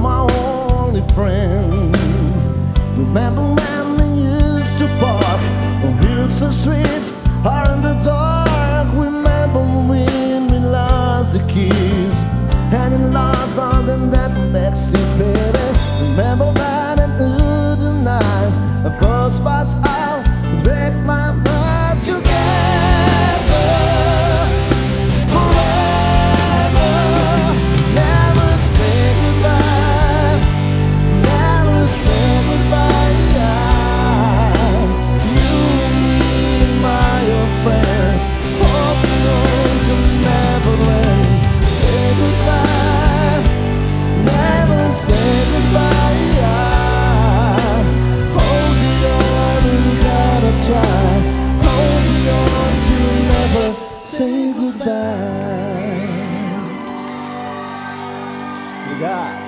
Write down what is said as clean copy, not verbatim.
my only friend. Remember when we used to park on hills and streets or in the dark? Remember when we lost the keys and in lost but in that backseat, baby. Remember that and through the night a first spot out break my heart together forever. Never say goodbye, never say goodbye. You and me, my old friends, holding on to never ends. Say goodbye, never say goodbye. Try, holding on to never say goodbye. God.